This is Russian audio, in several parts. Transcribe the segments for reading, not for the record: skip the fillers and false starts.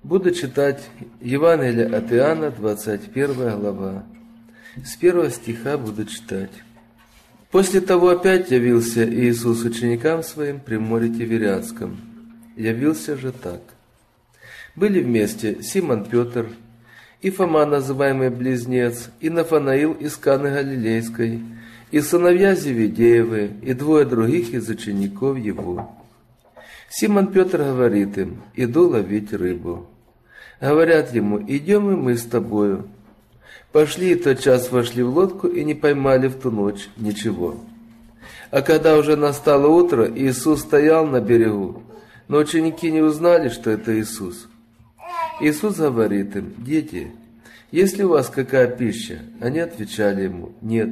Буду читать Евангелие от Иоанна, 21 глава. С 1 стиха буду читать. «После того опять явился Иисус ученикам своим при море Тивериадском. Явился же так. Были вместе Симон Петр, и Фома, называемый Близнец, и Нафанаил из Каны Галилейской, и сыновья Зеведеевы, и двое других из учеников его. Симон Петр говорит им: иду ловить рыбу. Говорят ему: идем и мы с тобою. Пошли, и тотчас вошли в лодку, и не поймали в ту ночь ничего. А когда уже настало утро, Иисус стоял на берегу, но ученики не узнали, что это Иисус. Иисус говорит им: дети, есть ли у вас какая пища? Они отвечали ему: нет.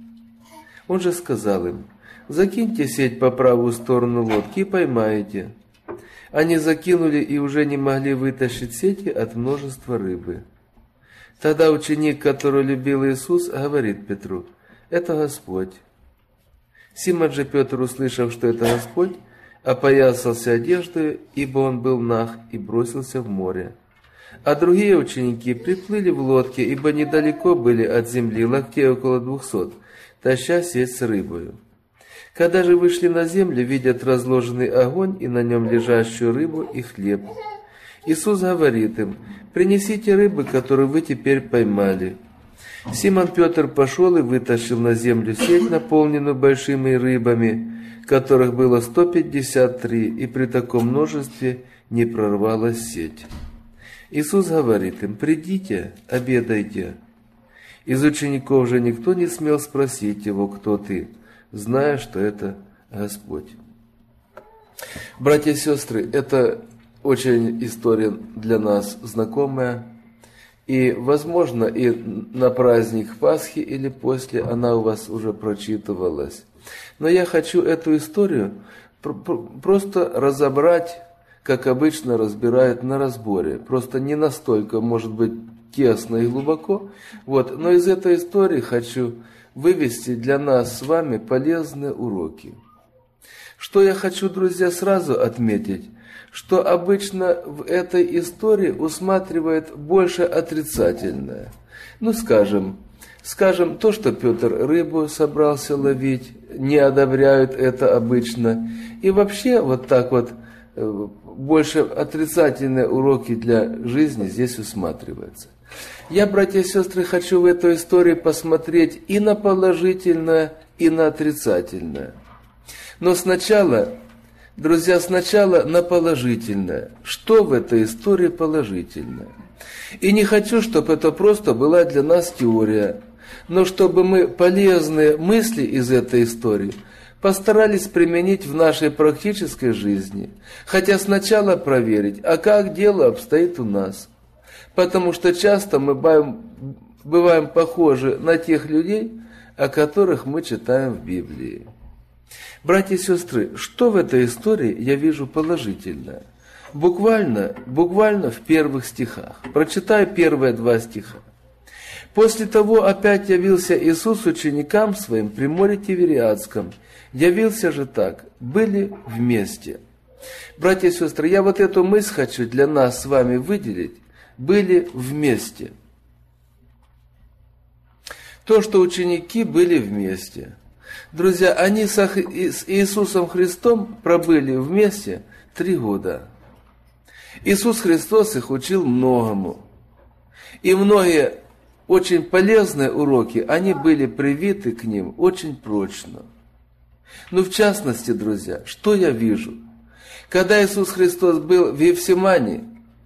Он же сказал им: закиньте сеть по правую сторону лодки и поймаете. Они закинули и уже не могли вытащить сети от множества рыбы. Тогда ученик, который любил Иисус, говорит Петру: это Господь. Симон же Петр, услышав, что это Господь, опоясался одеждой, ибо он был наг, и бросился в море. А другие ученики приплыли в лодке, ибо недалеко были от земли, локтей около 200, таща сеть с рыбою. Когда же вышли на землю, видят разложенный огонь и на нем лежащую рыбу и хлеб. Иисус говорит им: принесите рыбы, которую вы теперь поймали. Симон Петр пошел и вытащил на землю сеть, наполненную большими рыбами, которых было 153, и при таком множестве не прорвалась сеть. Иисус говорит им: придите, обедайте. Из учеников же никто не смел спросить его: кто ты, зная, что это Господь. Братья и сестры, это очень история для нас знакомая. И, возможно, и на праздник Пасхи или после она у вас уже прочитывалась. Но я хочу эту историю просто разобрать, как обычно разбирают на разборе. Просто не настолько, может быть, тесно и глубоко. Но из этой истории хочу вывести для нас с вами полезные уроки. Что я хочу, друзья, сразу отметить, что обычно в этой истории усматривает больше отрицательное. Скажем, то, что Петр рыбу собрался ловить, не одобряют это обычно. И вообще больше отрицательные уроки для жизни здесь усматриваются. Я, братья и сестры, хочу в этой истории посмотреть и на положительное, и на отрицательное. Но сначала на положительное. Что в этой истории положительное? И не хочу, чтобы это просто была для нас теория, но чтобы мы полезные мысли из этой истории постарались применить в нашей практической жизни. Хотя сначала проверить, а как дело обстоит у нас. Потому что часто мы бываем похожи на тех людей, о которых мы читаем в Библии. Братья и сестры, что в этой истории я вижу положительное? Буквально в первых стихах. Прочитаю первые 2 стиха. «После того опять явился Иисус ученикам своим при море Тивериадском. Явился же так, были вместе». Братья и сестры, я эту мысль хочу для нас с вами выделить. Были вместе. То, что ученики были вместе. Друзья, они с Иисусом Христом пробыли вместе 3 года. Иисус Христос их учил многому. И многие очень полезные уроки, они были привиты к ним очень прочно. В частности, друзья, что я вижу? Когда Иисус Христос был в Гефсимании,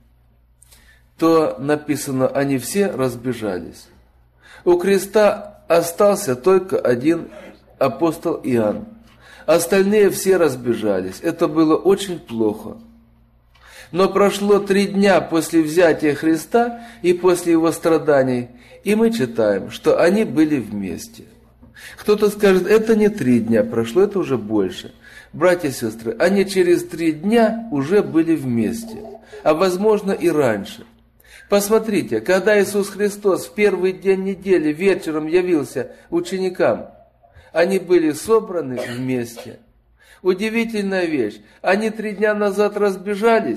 то написано, они все разбежались. У креста остался только один апостол Иоанн. Остальные все разбежались. Это было очень плохо. Но прошло 3 дня после взятия Христа и после его страданий, и мы читаем, что они были вместе. Кто-то скажет, это не 3 дня прошло, это уже больше. Братья и сестры, они через 3 дня уже были вместе, а возможно и раньше. Посмотрите, когда Иисус Христос в первый день недели вечером явился ученикам, они были собраны вместе. Удивительная вещь. Они 3 дня назад разбежались,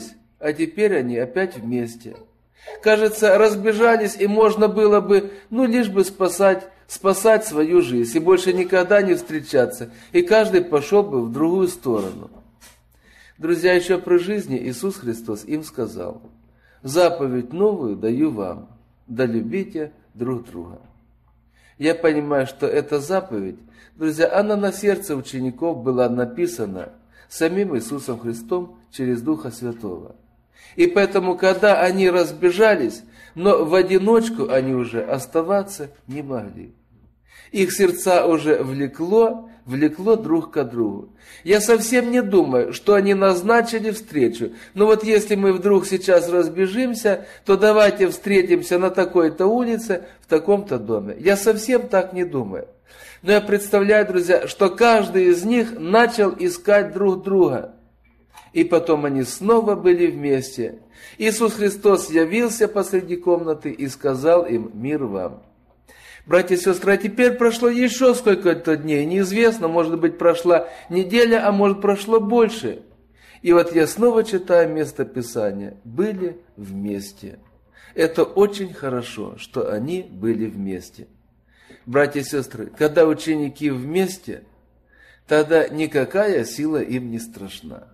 а теперь они опять вместе. Кажется, разбежались, и можно было бы, лишь бы спасать свою жизнь, и больше никогда не встречаться, и каждый пошел бы в другую сторону. Друзья, еще при жизни Иисус Христос им сказал: «Заповедь новую даю вам, да любите друг друга». Я понимаю, что эта заповедь, друзья, она на сердце учеников была написана самим Иисусом Христом через Духа Святого. И поэтому, когда они разбежались, но в одиночку они уже оставаться не могли. Их сердца уже влекло друг к другу. Я совсем не думаю, что они назначили встречу. Но вот если мы вдруг сейчас разбежимся, то давайте встретимся на такой-то улице, в таком-то доме. Я совсем так не думаю. Но я представляю, друзья, что каждый из них начал искать друг друга. И потом они снова были вместе. Иисус Христос явился посреди комнаты и сказал им: «Мир вам». Братья и сестры, а теперь прошло еще сколько-то дней, неизвестно, может быть, прошла неделя, а может, прошло больше. И вот я снова читаю место Писания: «Были вместе». Это очень хорошо, что они были вместе. Братья и сестры, когда ученики вместе, тогда никакая сила им не страшна.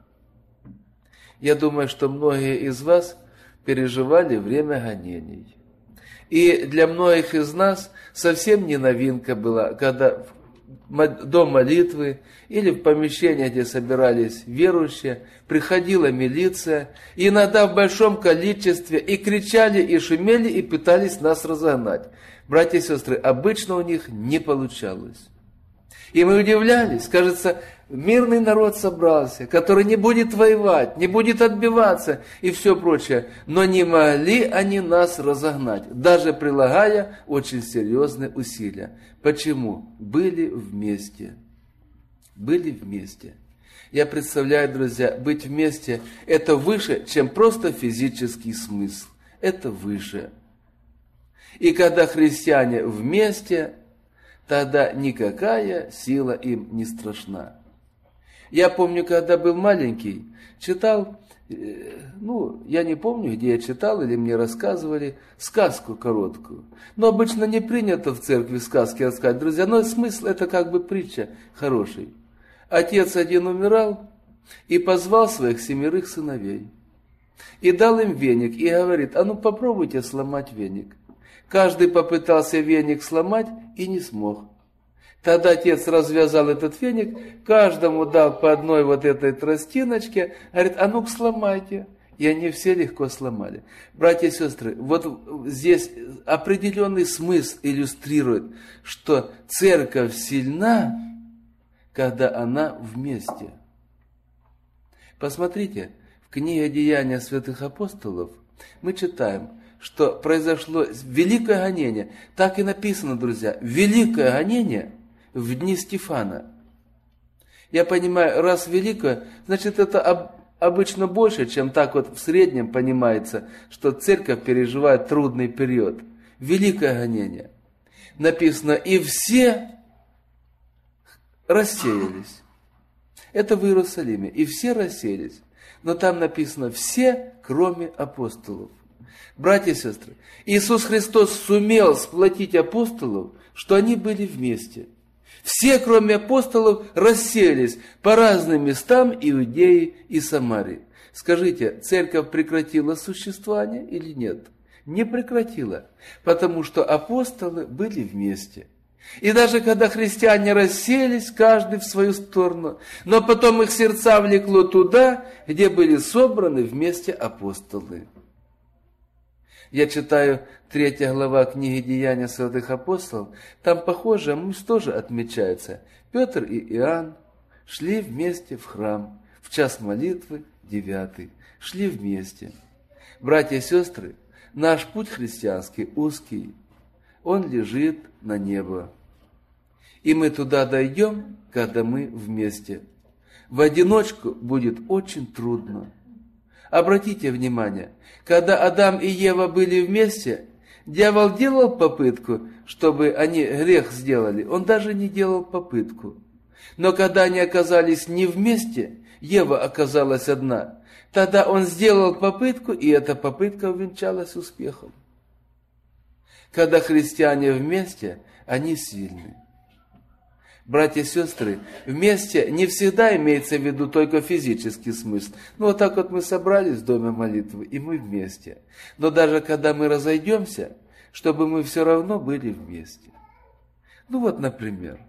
Я думаю, что многие из вас переживали время гонений. И для многих из нас совсем не новинка была, когда до молитвы или в помещение, где собирались верующие, приходила милиция, и иногда в большом количестве, и кричали, и шумели, и пытались нас разогнать. Братья и сестры, обычно у них не получалось. И мы удивлялись, кажется, мирный народ собрался, который не будет воевать, не будет отбиваться и все прочее. Но не могли они нас разогнать, даже прилагая очень серьезные усилия. Почему? Были вместе. Были вместе. Я представляю, друзья, быть вместе – это выше, чем просто физический смысл. Это выше. И когда христиане вместе, тогда никакая сила им не страшна. Я помню, когда был маленький, читал, я не помню, где я читал, или мне рассказывали сказку короткую. Но обычно не принято в церкви сказки рассказать, друзья, но смысл это как бы притча хороший. Отец один умирал и позвал своих 7 сыновей. И дал им веник, и говорит: «А ну попробуйте сломать веник». Каждый попытался веник сломать и не смог. Тогда отец развязал этот веник, каждому дал по одной вот этой тростиночке, говорит: «А ну-ка сломайте». И они все легко сломали. Братья и сестры, вот здесь определенный смысл иллюстрирует, что церковь сильна, когда она вместе. Посмотрите, в книге «Деяния святых апостолов» мы читаем, что произошло великое гонение. Так и написано, друзья, великое гонение в дни Стефана. Я понимаю, раз великое, значит, это обычно больше, чем так вот в среднем понимается, что церковь переживает трудный период. Великое гонение. Написано: «И все рассеялись». Это в Иерусалиме. И все рассеялись. Но там написано: «все, кроме апостолов». Братья и сестры, Иисус Христос сумел сплотить апостолов, что они были вместе. Все, кроме апостолов, расселись по разным местам Иудеи и Самарии. Скажите, церковь прекратила существование или нет? Не прекратила, потому что апостолы были вместе. И даже когда христиане расселись, каждый в свою сторону, но потом их сердца влекло туда, где были собраны вместе апостолы. Я читаю 3 глава книги «Деяния святых апостолов». Там похожая мысль тоже отмечается. Петр и Иоанн шли вместе в храм в час молитвы 9. Шли вместе. Братья и сестры, наш путь христианский узкий. Он лежит на небо. И мы туда дойдем, когда мы вместе. В одиночку будет очень трудно. Обратите внимание, когда Адам и Ева были вместе, дьявол делал попытку, чтобы они грех сделали. Он даже не делал попытку. Но когда они оказались не вместе, Ева оказалась одна, Тогда он сделал попытку, и эта попытка увенчалась успехом. Когда христиане вместе, они сильны. Братья и сестры, вместе не всегда имеется в виду только физический смысл. Ну, вот так вот мы собрались в доме молитвы, и мы вместе. Но даже когда мы разойдемся, чтобы мы все равно были вместе. Ну вот, например,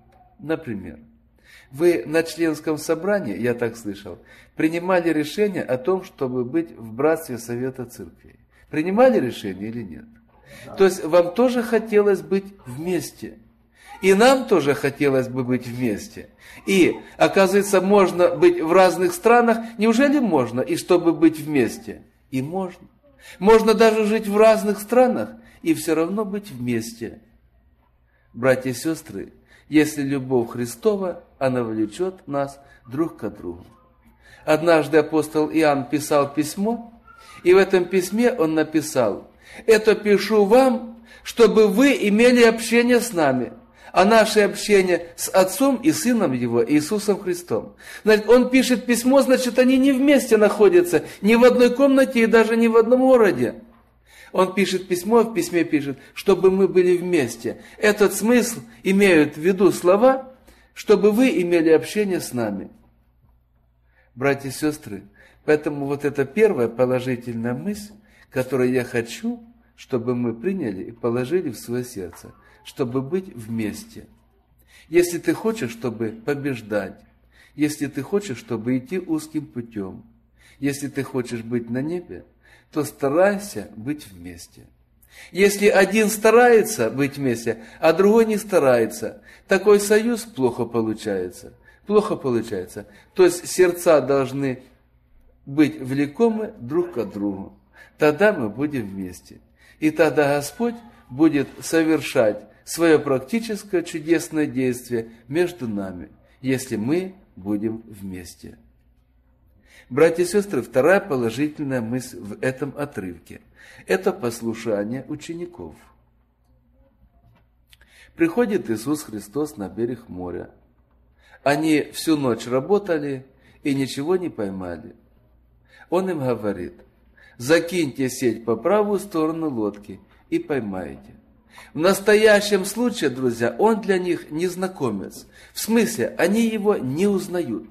вы на членском собрании, я так слышал, принимали решение о том, чтобы быть в братстве Совета Церквей. Принимали решение или нет? Да. То есть вам тоже хотелось быть вместе. И нам тоже хотелось бы быть вместе. И, оказывается, можно быть в разных странах. Неужели можно, и чтобы быть вместе? И можно. Можно даже жить в разных странах и все равно быть вместе. Братья и сестры, если любовь Христова, она влечет нас друг к другу. Однажды апостол Иоанн писал письмо, и в этом письме он написал: «Это пишу вам, чтобы вы имели общение с нами». А наше общение с Отцом и Сыном Его, Иисусом Христом. Значит, он пишет письмо, значит, они не вместе находятся, ни в одной комнате и даже не в одном городе. Он пишет письмо, в письме пишет, чтобы мы были вместе. Этот смысл имеют в виду слова, чтобы вы имели общение с нами. Братья и сестры, поэтому вот это первая положительная мысль, которую я хочу, чтобы мы приняли и положили в свое сердце, чтобы быть вместе. Если ты хочешь, чтобы побеждать, если ты хочешь, чтобы идти узким путем, если ты хочешь быть на небе, то старайся быть вместе. Если один старается быть вместе, а другой не старается, такой союз плохо получается. Плохо получается. То есть сердца должны быть влекомы друг к другу. Тогда мы будем вместе. И тогда Господь будет совершать свое практическое чудесное действие между нами, если мы будем вместе. Братья и сестры, вторая положительная мысль в этом отрывке – это послушание учеников. Приходит Иисус Христос на берег моря. Они всю ночь работали и ничего не поймали. Он им говорит: закиньте сеть по правую сторону лодки и поймаете. В настоящем случае, друзья, он для них незнакомец. В смысле, они его не узнают.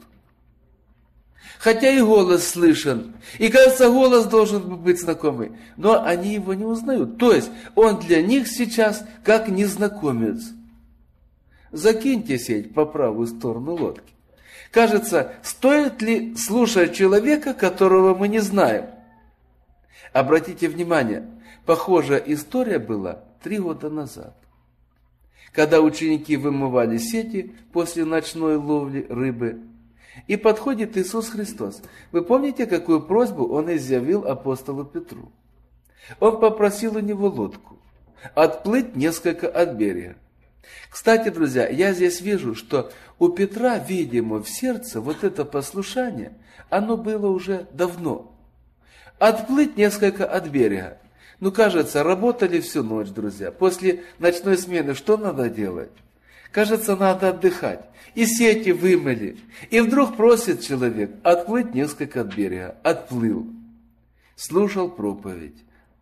Хотя и голос слышен, и кажется, голос должен быть знакомый, но они его не узнают. То есть, он для них сейчас как незнакомец. Закиньте сеть по правую сторону лодки. Кажется, стоит ли слушать человека, которого мы не знаем? Обратите внимание, похожая история была 3 года назад, когда ученики вымывали сети после ночной ловли рыбы, и подходит Иисус Христос. Вы помните, какую просьбу Он изъявил апостолу Петру? Он попросил у него лодку отплыть несколько от берега. Кстати, друзья, я здесь вижу, что у Петра, видимо, в сердце вот это послушание, оно было уже давно. Отплыть несколько от берега. Ну, кажется, работали всю ночь, друзья. После ночной смены что надо делать? Кажется, надо отдыхать. И сети вымыли. И вдруг просит человек отплыть несколько от берега. Отплыл. Слушал проповедь.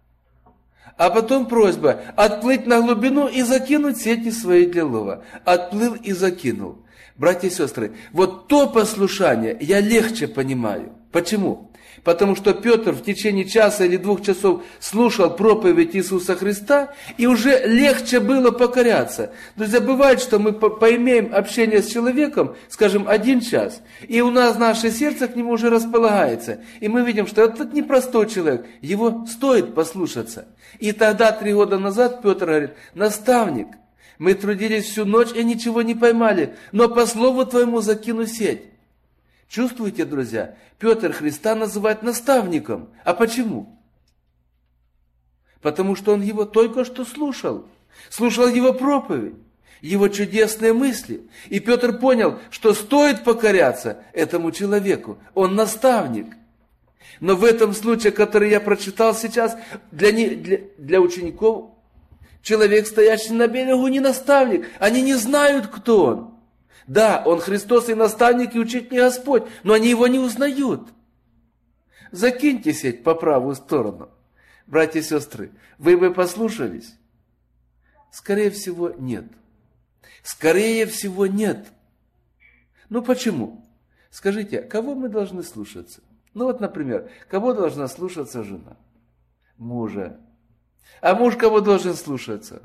А потом просьба отплыть на глубину и закинуть сети свои для лова. Отплыл и закинул. Братья и сестры, вот то послушание я легче понимаю. Почему? Потому что Петр в течение часа или 2 часов слушал проповедь Иисуса Христа, и уже легче было покоряться. Друзья, бывает, что мы поимеем общение с человеком, скажем, 1 час, и у нас наше сердце к нему уже располагается. И мы видим, что этот непростой человек, его стоит послушаться. И тогда 3 года назад Петр говорит: наставник, мы трудились всю ночь и ничего не поймали, но по слову твоему закину сеть. Чувствуете, друзья, Петр Христа называет наставником. А почему? Потому что он его только что слушал. Слушал его проповедь, его чудесные мысли. И Петр понял, что стоит покоряться этому человеку. Он наставник. Но в этом случае, который я прочитал сейчас, для учеников, человек, стоящий на берегу, не наставник. Они не знают, кто он. Да, он Христос и наставник, и учитель Господь, но они его не узнают. закиньте сеть по правую сторону. Братья и сестры, вы бы послушались? Скорее всего, нет. Скорее всего, нет. Ну почему? Скажите, кого мы должны слушаться? Ну вот, например, кого должна слушаться жена? Мужа. А муж кого должен слушаться?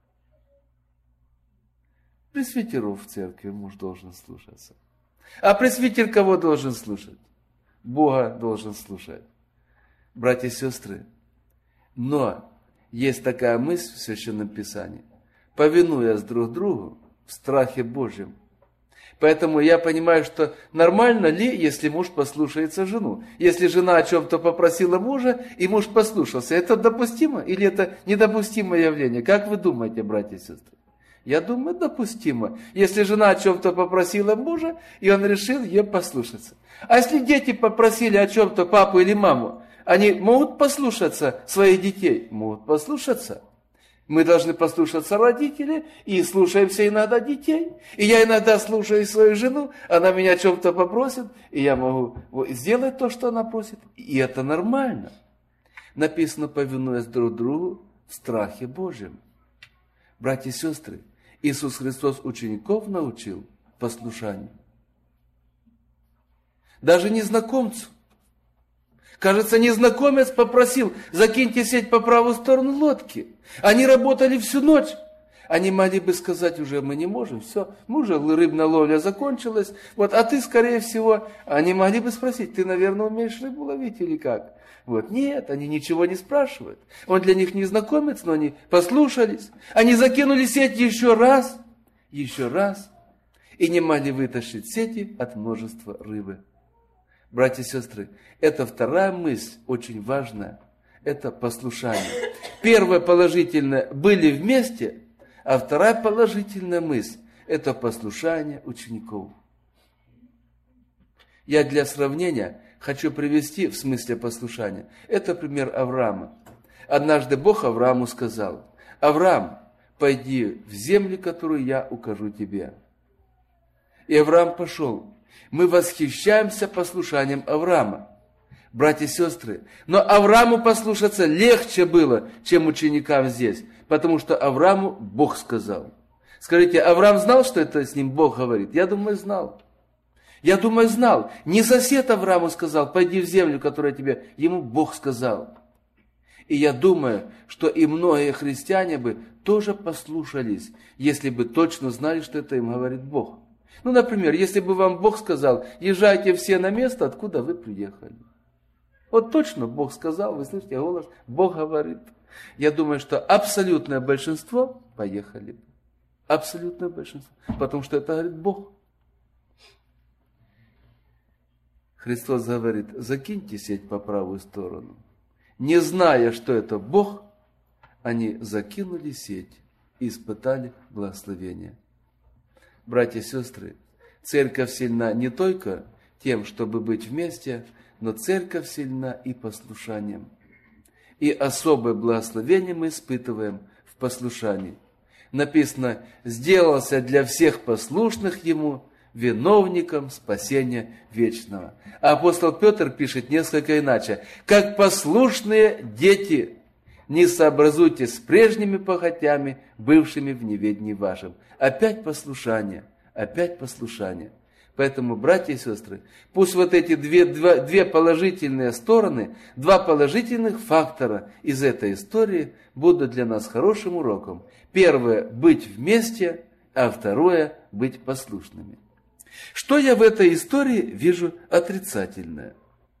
Пресвитеров в церкви муж должен слушаться. А пресвитер кого должен слушать? Бога должен слушать. Братья и сестры, но есть такая мысль в Священном Писании. Повинуясь друг другу в страхе Божьем. Поэтому я понимаю, что нормально ли, если муж послушается жену? Если жена о чем-то попросила мужа, и муж послушался, это допустимо или это недопустимое явление? Как вы думаете, братья и сестры? Я думаю, допустимо. Если жена о чем-то попросила мужа, и он решил ей послушаться. А если дети попросили о чем-то папу или маму, они могут послушаться своих детей? Могут послушаться. Мы должны послушаться родителей и слушаемся иногда детей. И я иногда слушаю свою жену, она меня о чем-то попросит, и я могу сделать то, что она просит. И это нормально. Написано, повинуясь друг другу в страхе Божьем. Братья и сестры, Иисус Христос учеников научил послушанию. Даже незнакомцу. Кажется, незнакомец попросил, закиньте сеть по правую сторону лодки. Они работали всю ночь. Они могли бы сказать, уже мы не можем, все, уже рыбная ловля закончилась. Вот, а ты, скорее всего, они могли бы спросить, ты, наверное, умеешь рыбу ловить или как? Вот, нет, они ничего не спрашивают. Он для них незнакомец, но они послушались. Они закинули сеть еще раз, и не могли вытащить сети от множества рыбы. Братья и сестры, это вторая мысль, очень важная, это послушание. Первая положительная – были вместе, а вторая положительная мысль – это послушание учеников. Я для сравнения хочу привести в смысле послушания. Это пример Авраама. Однажды Бог Аврааму сказал, Авраам, пойди в землю, которую я укажу тебе. И Авраам пошел. Мы восхищаемся послушанием Авраама. Братья и сестры, но Аврааму послушаться легче было, чем ученикам здесь, потому что Аврааму Бог сказал. Скажите, Авраам знал, что это с ним Бог говорит? Я думаю, знал. Знал. Не сосед Аврааму сказал, пойди в землю, которая тебе, ему Бог сказал. И я думаю, что и многие христиане бы тоже послушались, если бы точно знали, что это им говорит Бог. Ну, например, если бы вам Бог сказал, езжайте все на место, откуда вы приехали. Вот точно Бог сказал, вы слышите голос, Бог говорит. Я думаю, что абсолютное большинство поехали. Абсолютное большинство. Потому что это говорит Бог. Христос говорит, закиньте сеть по правую сторону. Не зная, что это Бог, они закинули сеть и испытали благословение. Братья и сестры, церковь сильна не только тем, чтобы быть вместе, но церковь сильна и послушанием. И особое благословение мы испытываем в послушании. Написано, сделался для всех послушных Ему виновником спасения вечного. А апостол Петр пишет несколько иначе. Как послушные дети, не сообразуйтесь с прежними похотями, бывшими в неведении вашем. Опять послушание, опять послушание. Поэтому, братья и сестры, пусть вот эти две положительные стороны, два положительных фактора из этой истории будут для нас хорошим уроком. Первое – быть вместе, а второе – быть послушными. Что я в этой истории вижу отрицательное?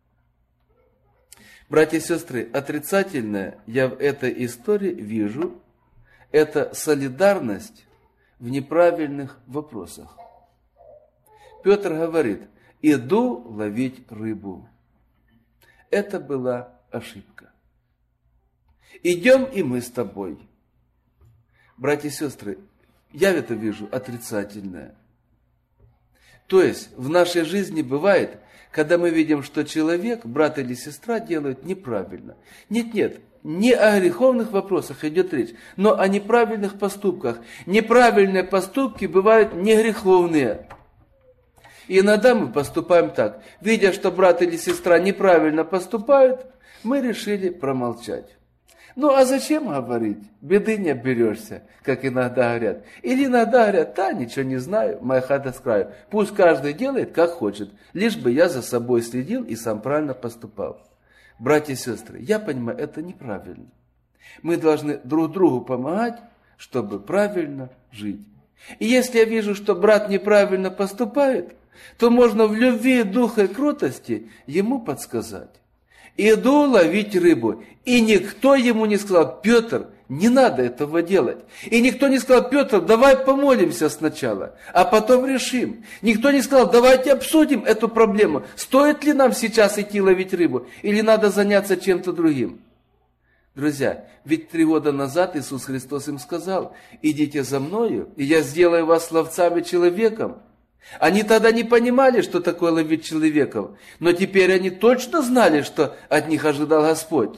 Братья и сестры, отрицательное я в этой истории вижу – это солидарность в неправильных вопросах. Петр говорит, иду ловить рыбу. Это была ошибка. Идем и мы с тобой. Братья и сестры, я это вижу отрицательное. То есть в нашей жизни бывает, когда мы видим, что человек, брат или сестра делают неправильно. Нет, не о греховных вопросах идет речь, но о неправильных поступках. Неправильные поступки бывают не греховные. И иногда мы поступаем так. Видя, что брат или сестра неправильно поступают, мы решили промолчать. Ну, а зачем говорить? Беды не оберешься, как иногда говорят. Или иногда говорят, да, ничего не знаю, моя хата с краю. Пусть каждый делает, как хочет, лишь бы я за собой следил и сам правильно поступал. Братья и сестры, я понимаю, это неправильно. Мы должны друг другу помогать, чтобы правильно жить. И если я вижу, что брат неправильно поступает, то можно в любви, духа и кротости ему подсказать. Иду ловить рыбу. И никто ему не сказал, Петр, не надо этого делать. И никто не сказал, Петр, давай помолимся сначала, а потом решим. Никто не сказал, давайте обсудим эту проблему. Стоит ли нам сейчас идти ловить рыбу, или надо заняться чем-то другим? Друзья, ведь 3 года назад Иисус Христос им сказал, идите за мною, и я сделаю вас ловцами человеком. Они тогда не понимали, что такое ловить человеков, но теперь они точно знали, что от них ожидал Господь.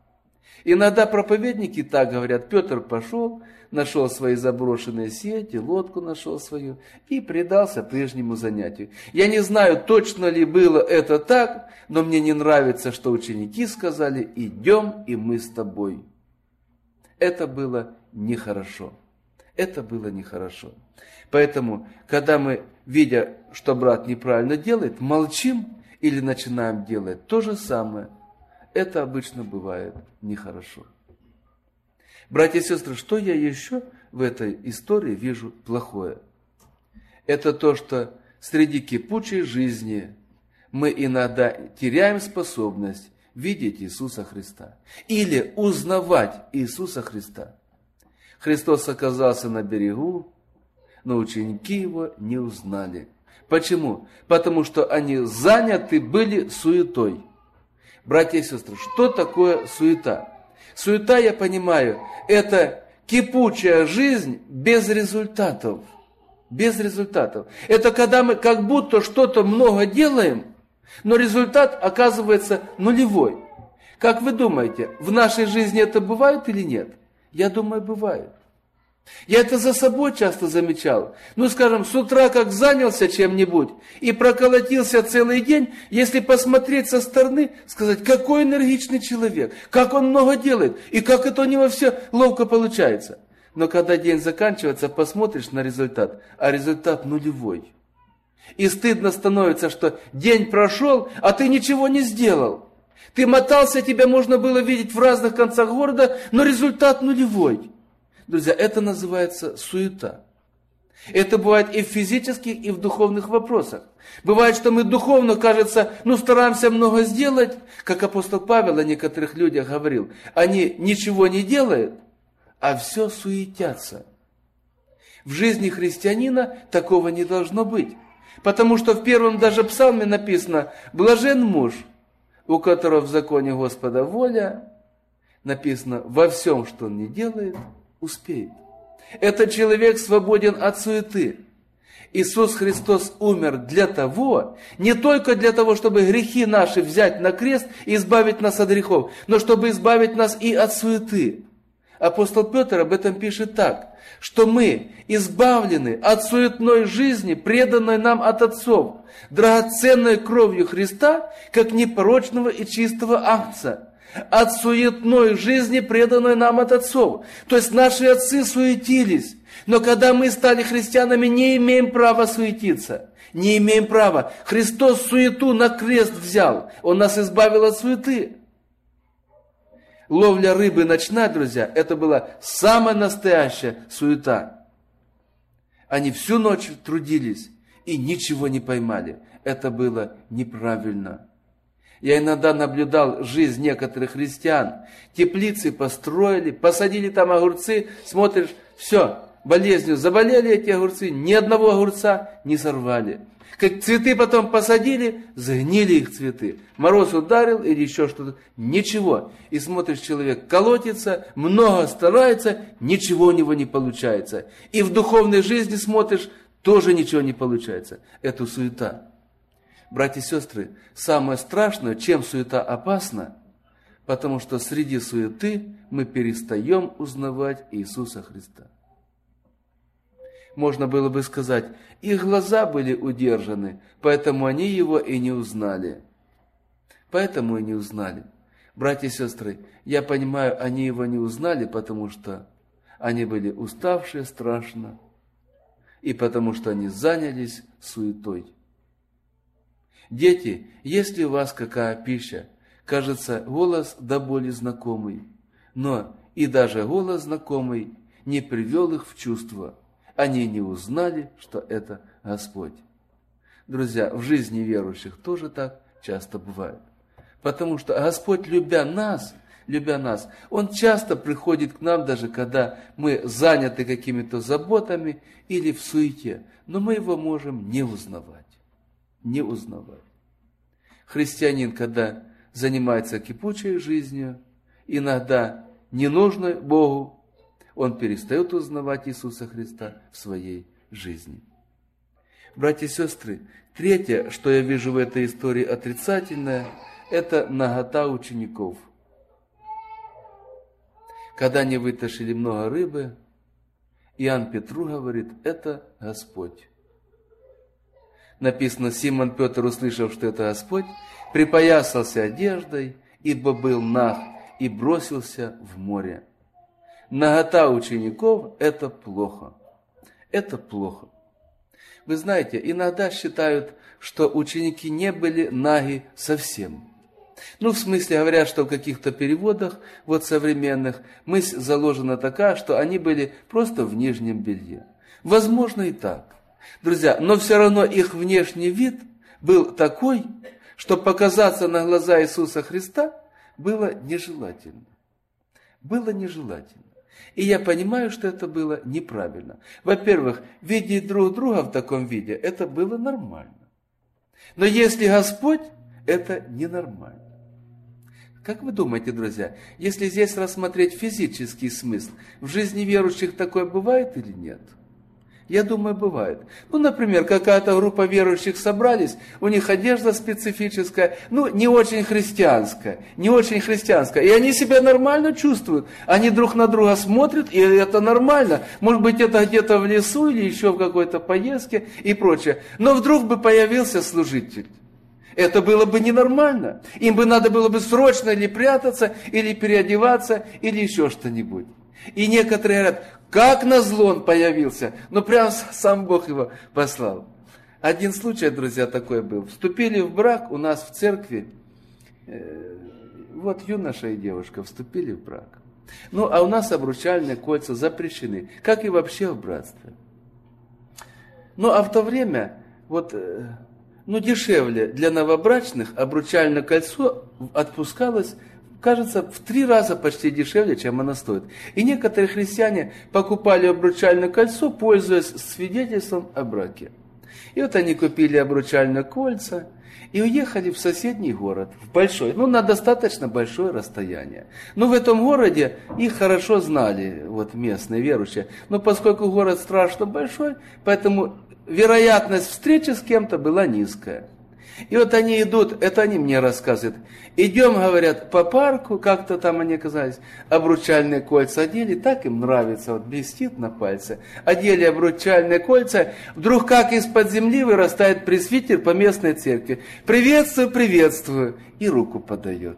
Иногда проповедники так говорят, Петр пошел, нашел свои заброшенные сети, лодку нашел свою и предался прежнему занятию. Я не знаю, точно ли было это так, но мне не нравится, что ученики сказали, идем, и мы с тобой. Это было нехорошо. Это было нехорошо. Поэтому, когда мы, видя, что брат неправильно делает, молчим или начинаем делать то же самое, это обычно бывает нехорошо. Братья и сестры, что я еще в этой истории вижу плохое? Это то, что среди кипучей жизни мы иногда теряем способность видеть Иисуса Христа или узнавать Иисуса Христа. Христос оказался на берегу, но ученики его не узнали. Почему? Потому что они заняты были суетой. Братья и сестры, что такое суета? Суета, я понимаю, это кипучая жизнь без результатов. Без результатов. Это когда мы как будто что-то много делаем, но результат оказывается нулевой. Как вы думаете, в нашей жизни это бывает или нет? Я думаю, бывает. Я это за собой часто замечал. Ну, скажем, с утра как занялся чем-нибудь и проколотился целый день, если посмотреть со стороны, сказать, какой энергичный человек, как он много делает, и как это у него все ловко получается. Но когда день заканчивается, посмотришь на результат, а результат нулевой. И стыдно становится, что день прошел, а ты ничего не сделал. Ты мотался, тебя можно было видеть в разных концах города, но результат нулевой. Друзья, это называется суета. Это бывает и в физических, и в духовных вопросах. Бывает, что мы духовно, кажется, стараемся много сделать, как апостол Павел о некоторых людях говорил. Они ничего не делают, а все суетятся. В жизни христианина такого не должно быть. Потому что в первом даже псалме написано «Блажен муж, у которого в законе Господа воля», написано «Во всем, что он не делает, успеет». Этот человек свободен от суеты. Иисус Христос умер для того, не только для того, чтобы грехи наши взять на крест и избавить нас от грехов, но чтобы избавить нас и от суеты. Апостол Петр об этом пишет так, что мы избавлены от суетной жизни, преданной нам от отцов, драгоценной кровью Христа, как непорочного и чистого агнца, от суетной жизни, преданной нам от отцов. То есть наши отцы суетились, но когда мы стали христианами, не имеем права суетиться. Не имеем права. Христос суету на крест взял. Он нас избавил от суеты. Ловля рыбы ночная, друзья, это была самая настоящая суета. Они всю ночь трудились и ничего не поймали. Это было неправильно. Я иногда наблюдал жизнь некоторых христиан. Теплицы построили, посадили там огурцы, смотришь, все, болезнью заболели эти огурцы, ни одного огурца не сорвали. Как цветы потом посадили, загнили их цветы. Мороз ударил или еще что-то, ничего. И смотришь, человек колотится, много старается, ничего у него не получается. И в духовной жизни смотришь, тоже ничего не получается. Это суета. Братья и сестры, самое страшное, чем суета опасна, потому что среди суеты мы перестаем узнавать Иисуса Христа. Можно было бы сказать, их глаза были удержаны, поэтому они его и не узнали. Поэтому и не узнали. Братья и сестры, я понимаю, они его не узнали, потому что они были уставшие страшно, и потому что они занялись суетой. Дети, если у вас какая пища, кажется, голос до боли знакомый, но и даже голос знакомый не привел их в чувство. Они не узнали, что это Господь. Друзья, в жизни верующих тоже так часто бывает. Потому что Господь, любя нас, Он часто приходит к нам, даже когда мы заняты какими-то заботами или в суете, но мы Его можем не узнавать. Не узнавать. Христианин, когда занимается кипучей жизнью, иногда ненужной Богу, он перестает узнавать Иисуса Христа в своей жизни. Братья и сестры, третье, что я вижу в этой истории отрицательное, это нагота учеников. Когда они вытащили много рыбы, Иоанн Петру говорит, это Господь. Написано, Симон Петр, услышав, что это Господь, припоясался одеждой, ибо был наг, и бросился в море. Нагота учеников – это плохо. Это плохо. Вы знаете, иногда считают, что ученики не были наги совсем. В смысле, говорят, что в каких-то переводах, современных, мысль заложена такая, что они были просто в нижнем белье. Возможно и так. Друзья, но все равно их внешний вид был такой, что показаться на глаза Иисуса Христа было нежелательно. Было нежелательно. И я понимаю, что это было неправильно. Во-первых, видеть друг друга в таком виде, это было нормально. Но если Господь, это ненормально. Как вы думаете, друзья, если здесь рассмотреть физический смысл, в жизни верующих такое бывает или нет? Я думаю, бывает. Например, какая-то группа верующих собрались, у них одежда специфическая, не очень христианская, и они себя нормально чувствуют. Они друг на друга смотрят, и это нормально. Может быть, это где-то в лесу или еще в какой-то поездке и прочее. Но вдруг бы появился служитель. Это было бы ненормально. Им бы надо было бы срочно или прятаться, или переодеваться, или еще что-нибудь. И некоторые говорят, как назло он появился, прям сам Бог его послал. Один случай, друзья, такой был. Вступили в брак у нас в церкви, юноша и девушка вступили в брак. А у нас обручальные кольца запрещены, как и вообще в братстве. А в то время, дешевле для новобрачных обручальное кольцо отпускалось, кажется, в 3 раза почти дешевле, чем оно стоит. И некоторые христиане покупали обручальное кольцо, пользуясь свидетельством о браке. И они купили обручальные кольца и уехали в соседний город, в большой, на достаточно большое расстояние. В этом городе их хорошо знали, местные верующие. Но поскольку город страшно большой, поэтому вероятность встречи с кем-то была низкая. И они идут, это они мне рассказывают. Идем, говорят, по парку, как-то там они оказались, обручальные кольца одели, так им нравится, блестит на пальце. Одели обручальные кольца, вдруг как из-под земли вырастает пресвитер по местной церкви. Приветствую, приветствую, и руку подает.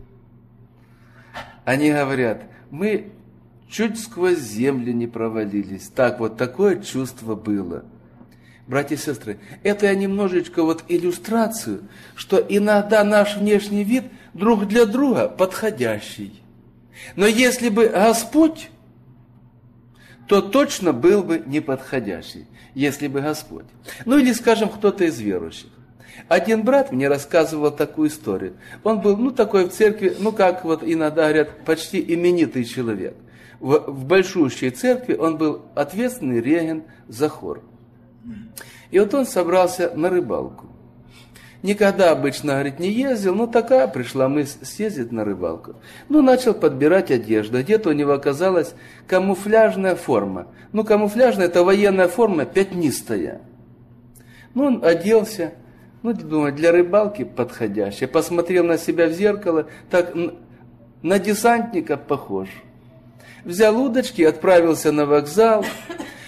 Они говорят, мы чуть сквозь землю не провалились. Такое чувство было. Братья и сестры, это я немножечко иллюстрацию, что иногда наш внешний вид друг для друга подходящий. Но если бы Господь, то точно был бы неподходящий, если бы Господь. Или, скажем, кто-то из верующих. Один брат мне рассказывал такую историю. Он был, такой в церкви, как иногда говорят, почти именитый человек. В большущей церкви он был ответственный регент за хор. И он собрался на рыбалку. Никогда обычно, говорит, не ездил, такая пришла мысль съездить на рыбалку. Начал подбирать одежду. Где-то у него оказалась камуфляжная форма. Камуфляжная, это военная форма, пятнистая. Он оделся, думаю, для рыбалки подходящая. Посмотрел на себя в зеркало, так на десантника похож. Взял удочки, отправился на вокзал.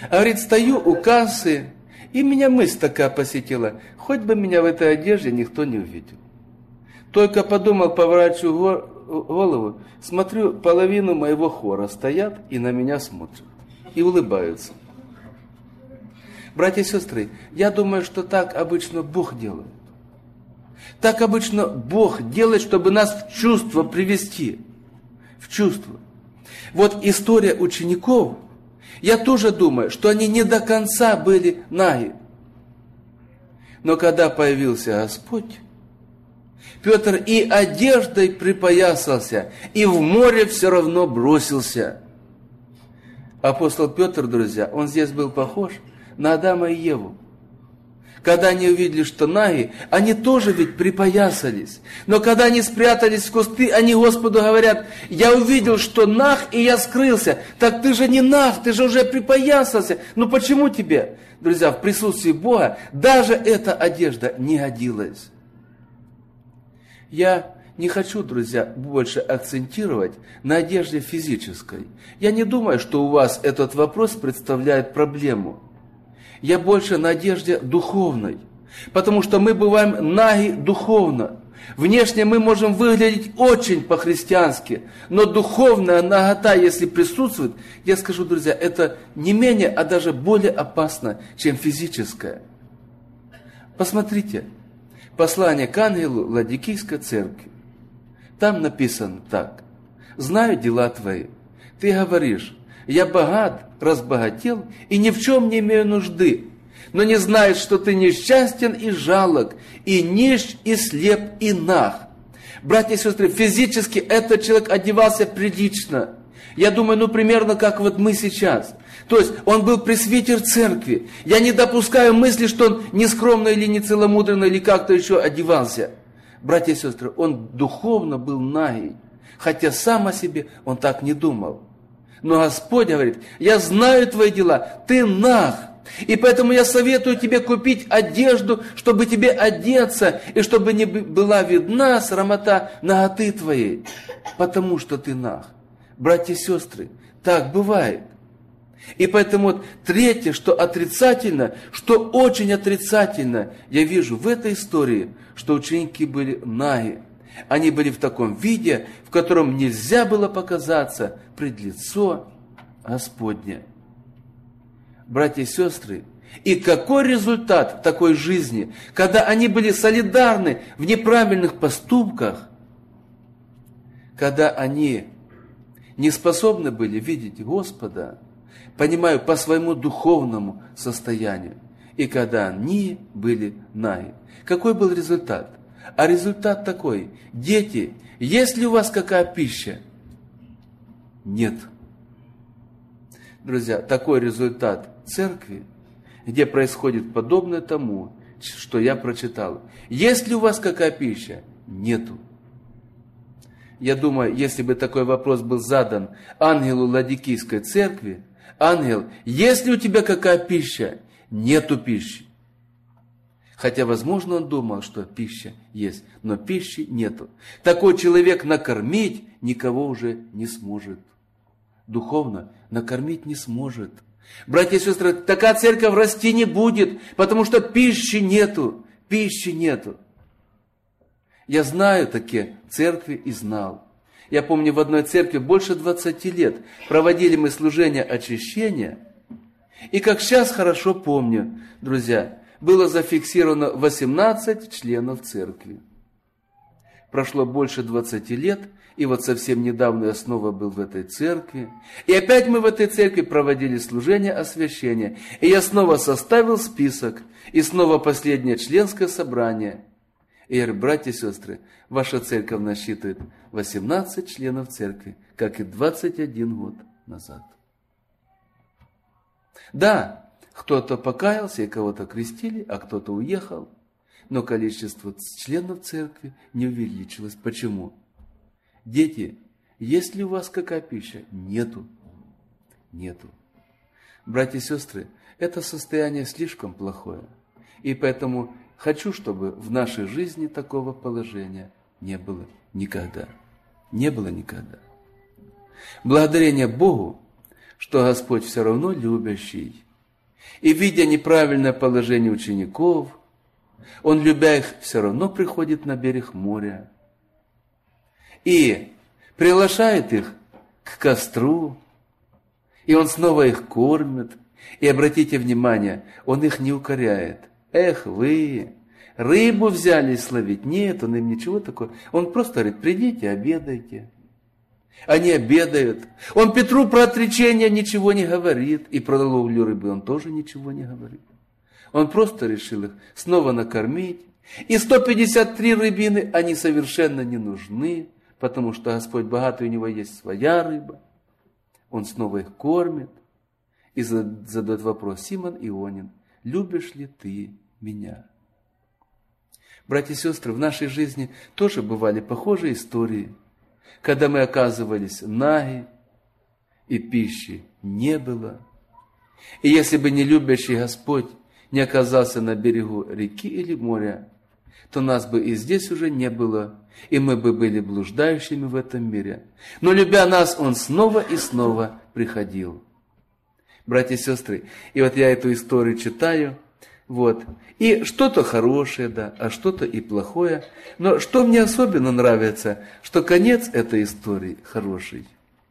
А говорит, стою у кассы, и меня мысль такая посетила, хоть бы меня в этой одежде никто не увидел. Только подумал, поворачиваю голову, смотрю, половину моего хора стоят и на меня смотрят, и улыбаются. Братья и сестры, я думаю, что так обычно Бог делает. Так обычно Бог делает, чтобы нас в чувство привести. В чувство. Вот история учеников, я тоже думаю, что они не до конца были наги. Но когда появился Господь, Петр и одеждой припоясался, и в море все равно бросился. Апостол Петр, друзья, он здесь был похож на Адама и Еву. Когда они увидели, что наги, они тоже ведь припоясались. Но когда они спрятались в кусты, они Господу говорят, я увидел, что наг, и я скрылся. Так ты же не наг, ты же уже припоясался. Ну почему тебе? Друзья, в присутствии Бога даже эта одежда не годилась. Я не хочу, друзья, больше акцентировать на одежде физической. Я не думаю, что у вас этот вопрос представляет проблему. Я больше на одежде духовной, потому что мы бываем наги духовно. Внешне мы можем выглядеть очень по-христиански, но духовная нагота, если присутствует, я скажу, друзья, это не менее, а даже более опасно, чем физическая. Посмотрите, послание к ангелу Ладикийской церкви. Там написано так. «Знаю дела твои. Ты говоришь, я богат, разбогател и ни в чем не имею нужды, но не знаешь, что ты несчастен и жалок, и нищ, и слеп, и наг». Братья и сестры, физически этот человек одевался прилично. Я думаю, примерно как вот мы сейчас. То есть, он был пресвитер церкви. Я не допускаю мысли, что он нескромно или нецеломудренно, или как-то еще одевался. Братья и сестры, он духовно был нагий, хотя сам о себе он так не думал. Но Господь говорит, я знаю твои дела, ты наг. И поэтому я советую тебе купить одежду, чтобы тебе одеться, и чтобы не была видна срамота наготы твоей, потому что ты наг. Братья и сестры, так бывает. И поэтому вот третье, что отрицательно, что очень отрицательно, я вижу в этой истории, что ученики были наги. Они были в таком виде, в котором нельзя было показаться пред лицо Господне. Братья и сестры, и какой результат такой жизни, когда они были солидарны в неправильных поступках, когда они не способны были видеть Господа, понимаю, по своему духовному состоянию, и когда они были наги. Какой был результат? А результат такой: дети, есть ли у вас какая пища? Нет. Друзья, такой результат церкви, где происходит подобное тому, что я прочитал. Есть ли у вас какая пища? Нету. Я думаю, если бы такой вопрос был задан ангелу Ладикийской церкви, ангел, есть ли у тебя какая пища? Нету пищи. Хотя, возможно, он думал, что пища есть, но пищи нету. Такой человек накормить никого уже не сможет. Духовно накормить не сможет. Братья и сестры, такая церковь расти не будет, потому что пищи нету. Пищи нету. Я знаю такие церкви и знал. Я помню, в одной церкви больше 20 лет проводили мы служение очищения. И как сейчас хорошо помню, друзья, было зафиксировано 18 членов церкви. Прошло больше 20 лет, и вот совсем недавно я снова был в этой церкви. И опять мы в этой церкви проводили служение освящения. И я снова составил список, и снова последнее членское собрание. И я говорю, братья и сестры, ваша церковь насчитывает 18 членов церкви, как и 21 год назад. Да, кто-то покаялся и кого-то крестили, а кто-то уехал. Но количество членов церкви не увеличилось. Почему? Дети, есть ли у вас какая пища? Нету. Нету. Братья и сестры, это состояние слишком плохое. И поэтому хочу, чтобы в нашей жизни такого положения не было никогда. Не было никогда. Благодарение Богу, что Господь все равно любящий, И, видя неправильное положение учеников, Он, любя их, все равно приходит на берег моря и приглашает их к костру, и Он снова их кормит. И обратите внимание, Он их не укоряет. Эх вы, рыбу взялись ловить. Нет, Он им ничего такого. Он просто говорит, придите, обедайте. Они обедают. Он Петру про отречение ничего не говорит. И про ловлю рыбы Он тоже ничего не говорит. Он просто решил их снова накормить. И 153 рыбины, они совершенно не нужны, потому что Господь богатый, у Него есть своя рыба. Он снова их кормит и задает вопрос: Симон Ионин, любишь ли ты меня? Братья и сестры, в нашей жизни тоже бывали похожие истории, когда мы оказывались наги, и пищи не было. И если бы не любящий Господь не оказался на берегу реки или моря, то нас бы и здесь уже не было, и мы бы были блуждающими в этом мире. Но, любя нас, Он снова и снова приходил. Братья и сестры, и вот я эту историю читаю, и что-то хорошее, да, а что-то и плохое. Но что мне особенно нравится, что конец этой истории хороший.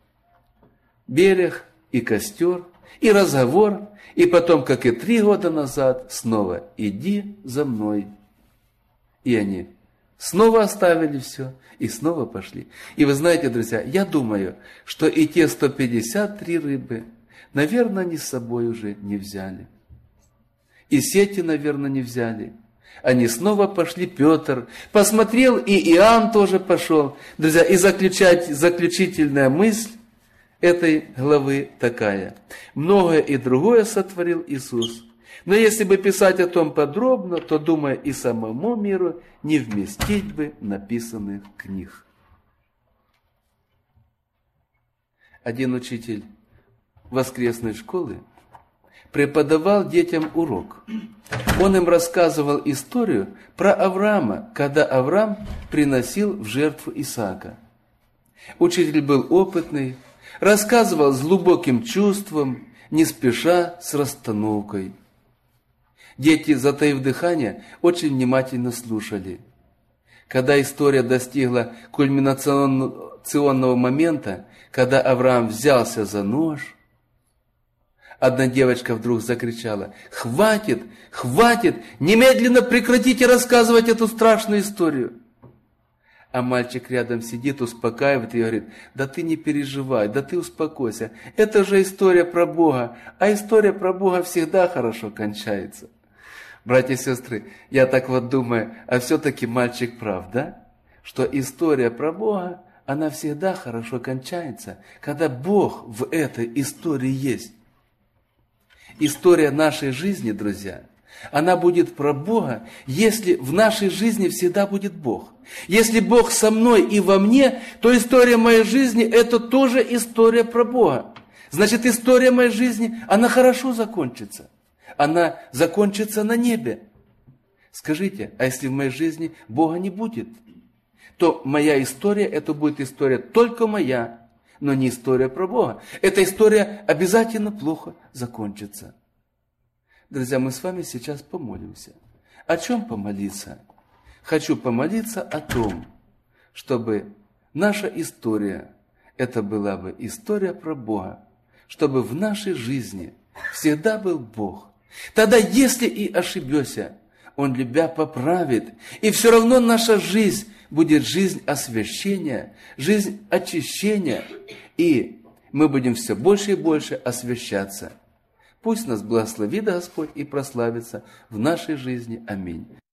Берег и костер, и разговор, и потом, как и 3 года назад, снова иди за мной. И они снова оставили все и снова пошли. И вы знаете, друзья, я думаю, что и те 153 рыбы, наверное, они с собой уже не взяли. И сети, наверное, не взяли. Они снова пошли, Петр посмотрел, и Иоанн тоже пошел. Друзья, и заключительная мысль этой главы такая. Многое и другое сотворил Иисус. Но если бы писать о том подробно, то, думаю, и самому миру не вместить бы написанных книг. Один учитель воскресной школы преподавал детям урок. Он им рассказывал историю про Авраама, когда Авраам приносил в жертву Исаака. Учитель был опытный, рассказывал с глубоким чувством, не спеша, с расстановкой. Дети, затаив дыхание, очень внимательно слушали. Когда история достигла кульминационного момента, когда Авраам взялся за нож, одна девочка вдруг закричала: «Хватит! Хватит! Немедленно прекратите рассказывать эту страшную историю!» А мальчик рядом сидит, успокаивает и говорит: «Да ты не переживай, да ты успокойся. Это же история про Бога, а история про Бога всегда хорошо кончается». Братья и сестры, я так вот думаю, а все-таки мальчик прав, да? Что история про Бога, она всегда хорошо кончается, когда Бог в этой истории есть. История нашей жизни, друзья, она будет про Бога, если в нашей жизни всегда будет Бог. Если Бог со мной и во мне, то история моей жизни – это тоже история про Бога. Значит, история моей жизни, она хорошо закончится. Она закончится на небе. Скажите, а если в моей жизни Бога не будет, то моя история, это будет история только моя, но не история про Бога. Эта история обязательно плохо закончится. Друзья, мы с вами сейчас помолимся. О чем помолиться? Хочу помолиться о том, чтобы наша история, это была бы история про Бога, чтобы в нашей жизни всегда был Бог. Тогда, если и ошибешься, Он, любя, поправит. И все равно наша жизнь будет жизнь освящения, жизнь очищения. И мы будем все больше и больше освящаться. Пусть нас благословит Господь и прославится в нашей жизни. Аминь.